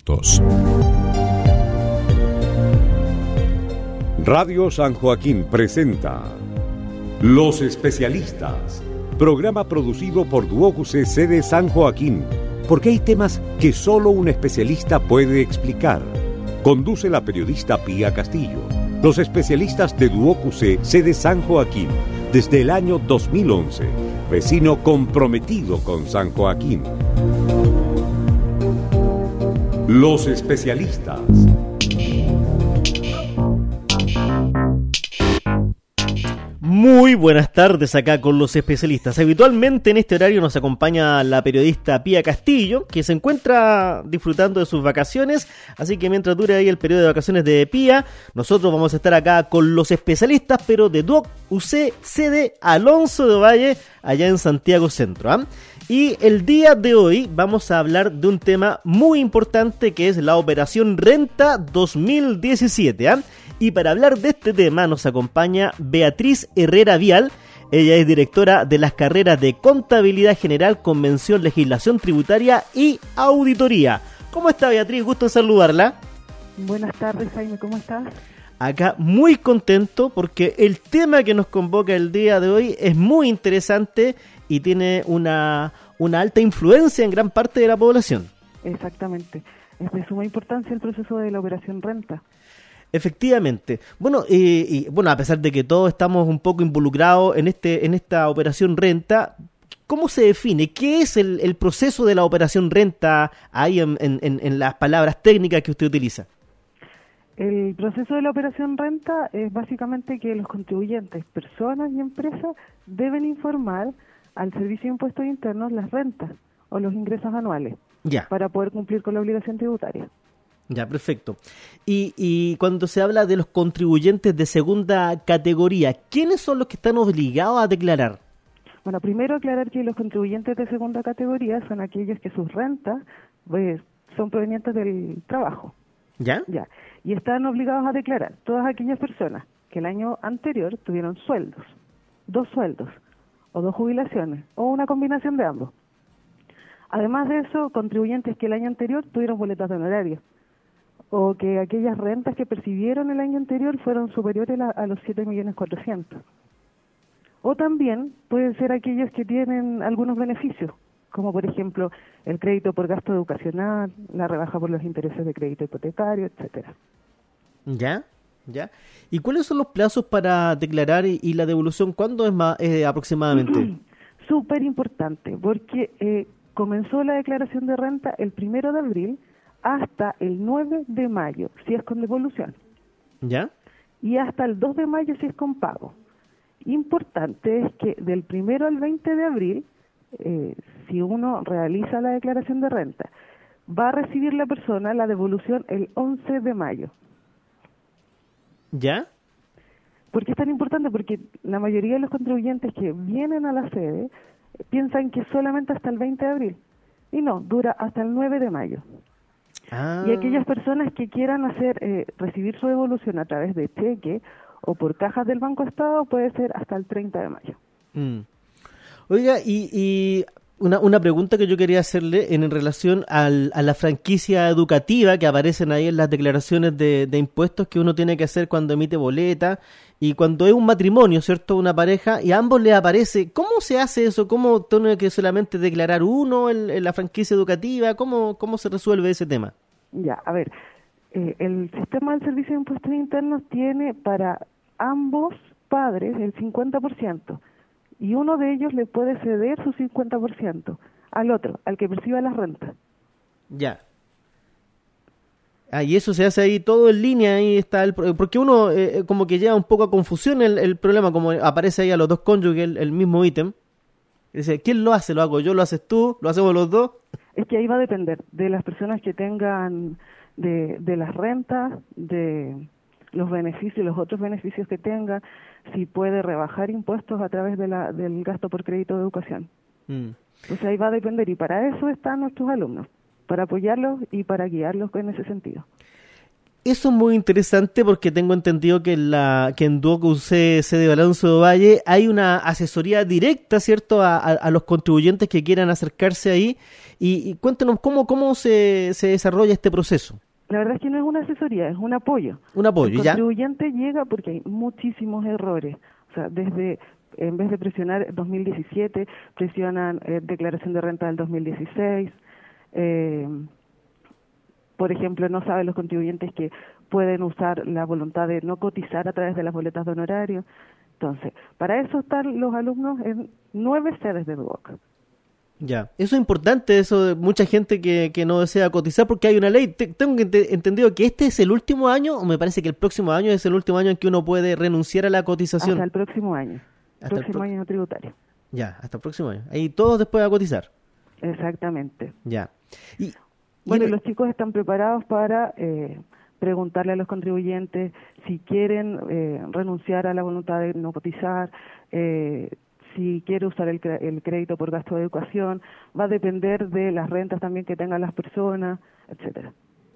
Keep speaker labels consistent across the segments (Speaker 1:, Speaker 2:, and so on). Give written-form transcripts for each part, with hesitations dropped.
Speaker 1: minutos. Radio San Joaquín presenta Los Especialistas, programa producido por DuocUC de San Joaquín, porque hay temas que solo un especialista puede explicar. Conduce la periodista Pía Castillo. Los especialistas de DuocUC de San Joaquín, desde el año 2011, vecino comprometido con San Joaquín. Los especialistas.
Speaker 2: Muy buenas tardes acá con los especialistas. Habitualmente en este horario nos acompaña la periodista Pía Castillo, que se encuentra disfrutando de sus vacaciones, así que mientras dure ahí el periodo de vacaciones de Pía, nosotros vamos a estar acá con los especialistas, pero de DuocUC, sede Alonso de Valle, allá en Santiago Centro, ¿eh? Y el día de hoy vamos a hablar de un tema muy importante que es la Operación Renta 2017, ¿eh? Y para hablar de este tema nos acompaña Beatriz Herrera Vial. Ella es directora de las carreras de Contabilidad General, Convención, Legislación Tributaria y Auditoría. ¿Cómo está, Beatriz? Gusto en saludarla.
Speaker 3: Buenas tardes, Jaime, ¿cómo estás?
Speaker 2: Acá muy contento porque el tema que nos convoca el día de hoy es muy interesante y tiene una alta influencia en gran parte de la población. Exactamente.
Speaker 3: Es de suma importancia el proceso de la Operación Renta.
Speaker 2: Efectivamente. Bueno, a pesar de que todos estamos un poco involucrados en esta Operación Renta, ¿cómo se define? ¿Qué es el proceso de la Operación Renta ahí en las palabras técnicas que usted utiliza?
Speaker 3: El proceso de la Operación Renta es básicamente que los contribuyentes, personas y empresas, deben informar al Servicio de Impuestos Internos las rentas o los ingresos anuales para poder cumplir con la obligación tributaria.
Speaker 2: Ya, perfecto. Y cuando se habla de los contribuyentes de segunda categoría, ¿quiénes son los que están obligados a declarar?
Speaker 3: Bueno, primero aclarar que los contribuyentes de segunda categoría son aquellos que sus rentas son provenientes del trabajo.
Speaker 2: ¿Ya?
Speaker 3: Ya. Y están obligados a declarar todas aquellas personas que el año anterior tuvieron sueldos, 2 sueldos, o 2 jubilaciones, o una combinación de ambos. Además de eso, contribuyentes que el año anterior tuvieron boletas de honorario, o que aquellas rentas que percibieron el año anterior fueron superiores a los 7.400.000. O también pueden ser aquellos que tienen algunos beneficios, como por ejemplo el crédito por gasto educacional, la rebaja por los intereses de crédito hipotecario, etcétera.
Speaker 2: ¿Ya? ¿Y cuáles son los plazos para declarar y la devolución? ¿Cuándo es aproximadamente?
Speaker 3: Súper importante, porque comenzó la declaración de renta el 1 de abril hasta el 9 de mayo, si es con devolución.
Speaker 2: ¿Ya?
Speaker 3: Y hasta el 2 de mayo, si es con pago. Importante es que del 1 al 20 de abril, si uno realiza la declaración de renta, va a recibir la persona la devolución el 11 de mayo.
Speaker 2: ¿Ya?
Speaker 3: ¿Por qué es tan importante? Porque la mayoría de los contribuyentes que vienen a la sede piensan que solamente hasta el 20 de abril. Y no, dura hasta el 9 de mayo. Y aquellas personas que quieran recibir su devolución a través de cheque o por cajas del Banco Estado puede ser hasta el 30 de mayo.
Speaker 2: Oiga, y una pregunta que yo quería hacerle en relación a la franquicia educativa que aparecen ahí en las declaraciones de impuestos que uno tiene que hacer cuando emite boleta y cuando es un matrimonio, ¿cierto? Una pareja y a ambos les aparece. ¿Cómo se hace eso? ¿Cómo tiene que solamente declarar uno en la franquicia educativa? ¿Cómo se resuelve ese tema?
Speaker 3: Ya, a ver, el sistema del Servicio de Impuestos Internos tiene para ambos padres el 50%. Y uno de ellos le puede ceder su 50% al otro, al que perciba las rentas.
Speaker 2: Ya. Y eso se hace ahí todo en línea, ahí está porque uno como que lleva un poco a confusión el problema, como aparece ahí a los dos cónyuges el mismo ítem. Dice, ¿quién lo hace? ¿Lo hago yo? ¿Lo haces tú? ¿Lo hacemos los dos?
Speaker 3: Es que ahí va a depender de las personas que tengan, de las rentas, de los beneficios, los otros beneficios que tenga, si puede rebajar impuestos a través del gasto por crédito de educación. Entonces ahí va a depender, y para eso están nuestros alumnos, para apoyarlos y para guiarlos en ese sentido.
Speaker 2: Eso es muy interesante porque tengo entendido que en Duoc UC sede de Alonso de Valle hay una asesoría directa, ¿cierto?, a los contribuyentes que quieran acercarse ahí. Y cuéntanos cómo se desarrolla este proceso.
Speaker 3: La verdad es que no es una asesoría, es un apoyo.
Speaker 2: Un apoyo, ¿ya?
Speaker 3: El contribuyente llega porque hay muchísimos errores. O sea, en vez de presionar 2017, presionan declaración de renta del 2016. Por ejemplo, no saben los contribuyentes que pueden usar la voluntad de no cotizar a través de las boletas de honorario. Entonces, para eso están los alumnos en 9 sedes de Duoc.
Speaker 2: Ya, eso es importante, eso de mucha gente que no desea cotizar porque hay una ley. Tengo entendido que este es el último año, o me parece que el próximo año es el último año en que uno puede renunciar a la cotización.
Speaker 3: Hasta el próximo año. Próximo año tributario.
Speaker 2: Ya, hasta el próximo año. Ahí todos después a cotizar.
Speaker 3: Exactamente.
Speaker 2: Ya.
Speaker 3: Bueno, los chicos están preparados para preguntarle a los contribuyentes si quieren renunciar a la voluntad de no cotizar, si quiere usar el crédito por gasto de educación, va a depender de las rentas también que tengan las personas, etcétera.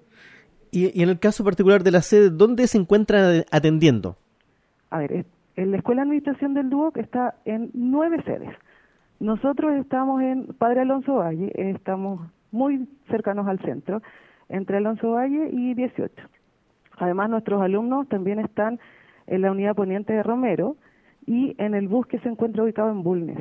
Speaker 2: Y en el caso particular de la sede, ¿dónde se encuentran atendiendo?
Speaker 3: A ver, en la Escuela de Administración del Duoc está en 9 sedes. Nosotros estamos en Padre Alonso Valle, estamos muy cercanos al centro, entre Alonso Valle y 18. Además, nuestros alumnos también están en la unidad poniente de Romero y en el bus que se encuentra ubicado en Bulnes.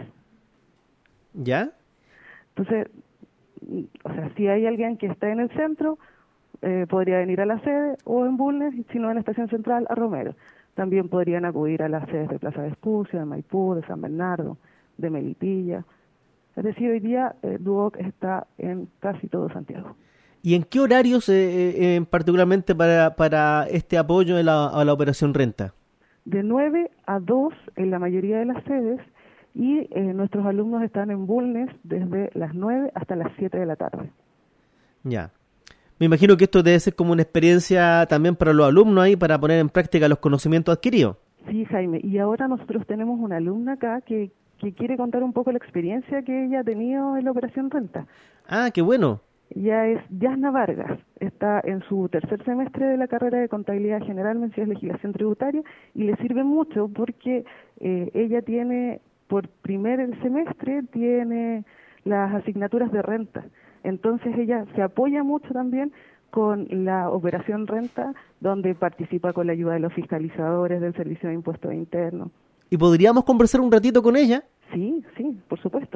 Speaker 2: ¿Ya?
Speaker 3: Entonces, o sea, si hay alguien que está en el centro, podría venir a la sede, o en Bulnes, si no en la estación central, a Romero. También podrían acudir a las sedes de Plaza Vespucio, de Maipú, de San Bernardo, de Melipilla. Es decir, hoy día Duoc está en casi todo Santiago.
Speaker 2: ¿Y en qué horarios particularmente para este apoyo a la operación renta?
Speaker 3: De 9 a 2 en la mayoría de las sedes, y nuestros alumnos están en Bulnes desde las 9 hasta las 7 de la tarde.
Speaker 2: Ya. Me imagino que esto debe ser como una experiencia también para los alumnos ahí, para poner en práctica los conocimientos adquiridos.
Speaker 3: Sí, Jaime, y ahora nosotros tenemos una alumna acá que quiere contar un poco la experiencia que ella ha tenido en la operación renta.
Speaker 2: Ah, qué bueno.
Speaker 3: Ella es Yasna Vargas, está en su tercer semestre de la carrera de Contabilidad General, Menciones de Legislación Tributaria, y le sirve mucho porque ella tiene, por primer semestre, tiene las asignaturas de renta. Entonces ella se apoya mucho también con la operación renta, donde participa con la ayuda de los fiscalizadores del Servicio de Impuestos Internos.
Speaker 2: ¿Y podríamos conversar un ratito con ella?
Speaker 3: Sí, por supuesto.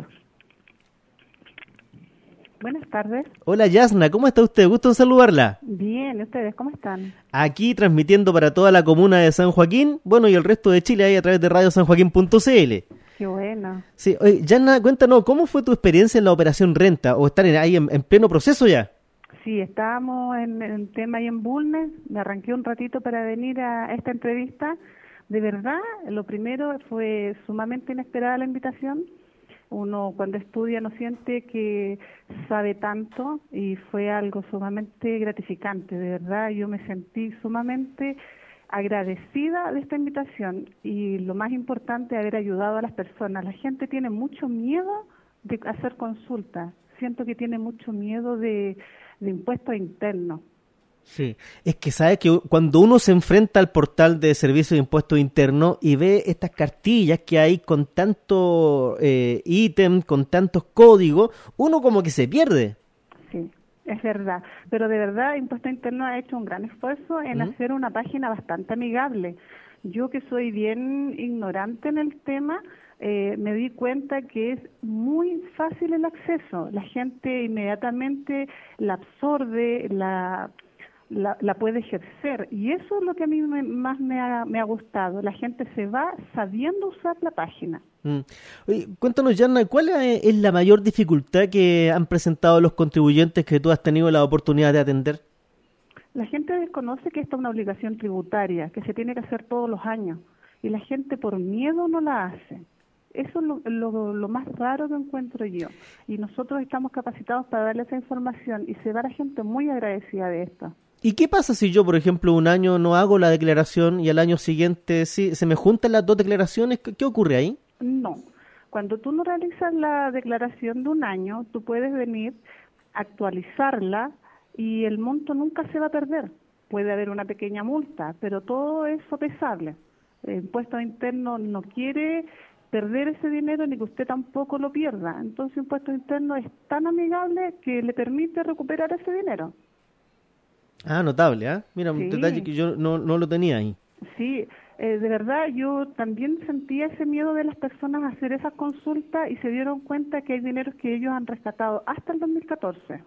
Speaker 3: Buenas tardes.
Speaker 2: Hola Yasna, ¿cómo está usted? Gusto en saludarla.
Speaker 4: Bien, ¿y ustedes cómo están?
Speaker 2: Aquí transmitiendo para toda la comuna de San Joaquín, bueno, y el resto de Chile ahí a través de radiosanjoaquín.cl.
Speaker 4: Qué bueno.
Speaker 2: Sí, oye, Yasna, cuéntanos, ¿cómo fue tu experiencia en la operación renta? ¿O están ahí en pleno proceso ya?
Speaker 4: Sí, estábamos en el tema ahí en Bulnes, me arranqué un ratito para venir a esta entrevista. De verdad, lo primero fue sumamente inesperada la invitación. Uno cuando estudia no siente que sabe tanto y fue algo sumamente gratificante. De verdad, yo me sentí sumamente agradecida de esta invitación y lo más importante, haber ayudado a las personas. La gente tiene mucho miedo de hacer consultas. Siento que tiene mucho miedo de impuestos internos.
Speaker 2: Sí, es que sabe que cuando uno se enfrenta al portal de Servicio de Impuestos Internos y ve estas cartillas que hay con tanto ítem, con tantos códigos, uno como que se pierde.
Speaker 4: Sí, es verdad. Pero de verdad, Impuestos Internos ha hecho un gran esfuerzo en hacer una página bastante amigable. Yo que soy bien ignorante en el tema, me di cuenta que es muy fácil el acceso. La gente inmediatamente la absorbe, la puede ejercer, y eso es lo que a mí más me ha gustado. La gente se va sabiendo usar la página.
Speaker 2: Oye, cuéntanos, Yasna, ¿cuál es la mayor dificultad que han presentado los contribuyentes que tú has tenido la oportunidad de atender?
Speaker 4: La gente desconoce que esta es una obligación tributaria, que se tiene que hacer todos los años, y la gente por miedo no la hace. Eso es lo más raro que encuentro yo, y nosotros estamos capacitados para darle esa información, y se va la gente muy agradecida de esto.
Speaker 2: ¿Y qué pasa si yo, por ejemplo, un año no hago la declaración y al año siguiente sí, se me juntan las dos declaraciones? ¿Qué ocurre ahí?
Speaker 4: No. Cuando tú no realizas la declaración de un año, tú puedes venir, actualizarla y el monto nunca se va a perder. puede haber una pequeña multa, pero todo es sopesable. El Impuestos Internos no quiere perder ese dinero ni que usted tampoco lo pierda. Entonces, Impuestos Internos es tan amigable que le permite recuperar ese dinero.
Speaker 2: Ah, notable, ¿ah? Mira, un
Speaker 4: Sí.
Speaker 2: detalle que yo no lo tenía ahí.
Speaker 4: Sí, de verdad yo también sentía ese miedo de las personas a hacer esas consultas y se dieron cuenta que hay dineros que ellos han rescatado hasta el 2014.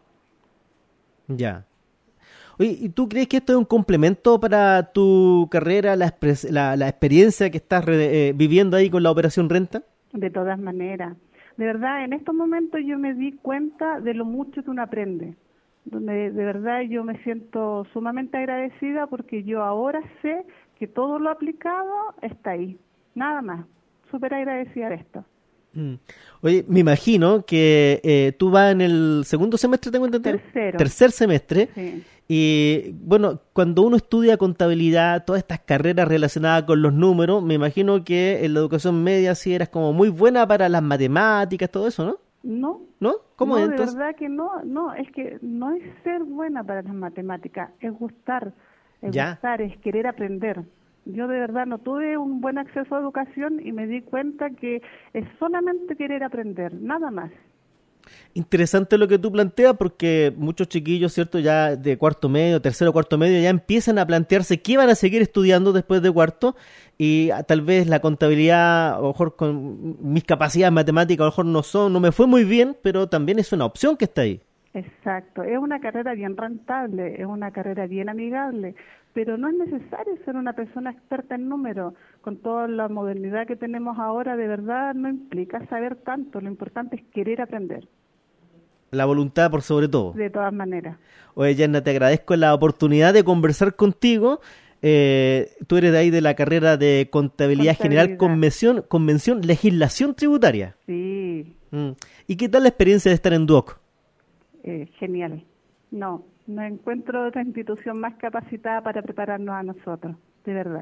Speaker 2: Ya. Oye, ¿y tú crees que esto es un complemento para tu carrera, la experiencia que estás viviendo ahí con la Operación Renta?
Speaker 4: De todas maneras. De verdad, en estos momentos yo me di cuenta de lo mucho que uno aprende. Donde de verdad yo me siento sumamente agradecida porque yo ahora sé que todo lo aplicado está ahí. Nada más. Súper agradecida de esto.
Speaker 2: Oye, me imagino que tú vas en el segundo semestre, tengo entendido. Tercer semestre.
Speaker 4: Sí.
Speaker 2: Y bueno, cuando uno estudia contabilidad, todas estas carreras relacionadas con los números, me imagino que en la educación media sí eras como muy buena para las matemáticas, todo eso, ¿no?
Speaker 4: No.
Speaker 2: ¿No? ¿Cómo es
Speaker 4: de
Speaker 2: entonces?
Speaker 4: verdad que no, es que no es ser buena para las matemáticas, es gustar, es querer aprender. Yo de verdad no tuve un buen acceso a educación y me di cuenta que es solamente querer aprender, nada más.
Speaker 2: Interesante lo que tú planteas porque muchos chiquillos, ¿cierto? Ya de cuarto medio, tercero, cuarto medio, ya empiezan a plantearse qué van a seguir estudiando después de cuarto y tal vez la contabilidad, a lo mejor con mis capacidades matemáticas, a lo mejor no me fue muy bien, pero también es una opción que está ahí.
Speaker 4: Exacto, es una carrera bien rentable, es una carrera bien amigable, pero no es necesario ser una persona experta en números. Con toda la modernidad que tenemos ahora, de verdad no implica saber tanto, lo importante es querer aprender.
Speaker 2: La voluntad por sobre todo.
Speaker 4: De todas maneras.
Speaker 2: Oye, Yanna, te agradezco la oportunidad de conversar contigo. Tú eres de ahí de la carrera de Contabilidad General, Convención, Legislación Tributaria.
Speaker 4: Sí.
Speaker 2: ¿Y qué tal la experiencia de estar en Duoc?
Speaker 4: Genial. No encuentro otra institución más capacitada para prepararnos a nosotros, de verdad.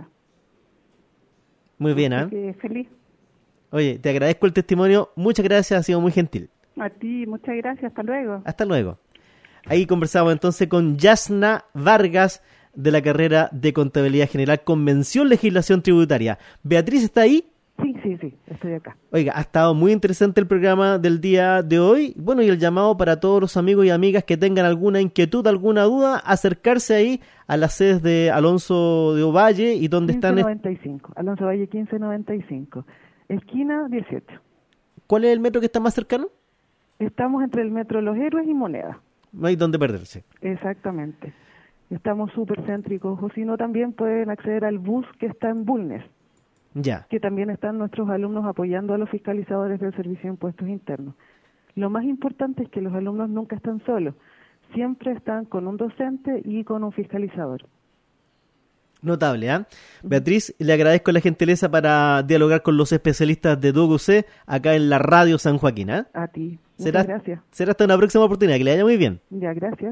Speaker 2: Muy bien, ¿eh?
Speaker 4: Feliz.
Speaker 2: Oye, te agradezco el testimonio, muchas gracias, ha sido muy gentil.
Speaker 4: A ti, muchas gracias, hasta luego.
Speaker 2: Hasta luego. Ahí conversamos entonces con Yasna Vargas de la carrera de Contabilidad General, Convención, Legislación Tributaria. ¿Beatriz está ahí?
Speaker 3: Sí, estoy acá.
Speaker 2: Oiga, ha estado muy interesante el programa del día de hoy. Bueno, y el llamado para todos los amigos y amigas que tengan alguna inquietud, alguna duda, acercarse ahí a las sedes de Alonso de Ovalle y donde
Speaker 3: 1595, Alonso de Ovalle 1595, esquina 18.
Speaker 2: ¿Cuál es el metro que está más cercano?
Speaker 3: Estamos entre el metro Los Héroes y Moneda.
Speaker 2: No hay dónde perderse.
Speaker 3: Exactamente. Estamos súper céntricos, o si no también pueden acceder al bus que está en Bulnes.
Speaker 2: Ya.
Speaker 3: Que también están nuestros alumnos apoyando a los fiscalizadores del Servicio de Impuestos Internos. Lo más importante es que los alumnos nunca están solos, siempre están con un docente y con un fiscalizador.
Speaker 2: Notable, ¿eh? Beatriz, le agradezco la gentileza para dialogar con los especialistas de Duoc UC acá en la Radio San Joaquín, ¿eh?
Speaker 3: A ti, muchas gracias.
Speaker 2: Será hasta una próxima oportunidad, que le vaya muy bien.
Speaker 3: Ya, gracias.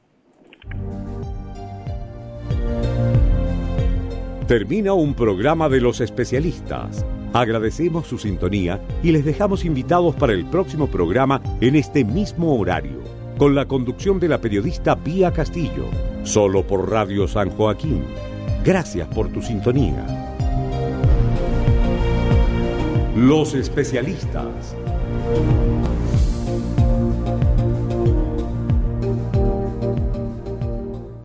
Speaker 1: Termina un programa de los especialistas. Agradecemos su sintonía y les dejamos invitados para el próximo programa en este mismo horario, con la conducción de la periodista Pía Castillo, solo por Radio San Joaquín. Gracias por tu sintonía. Los especialistas.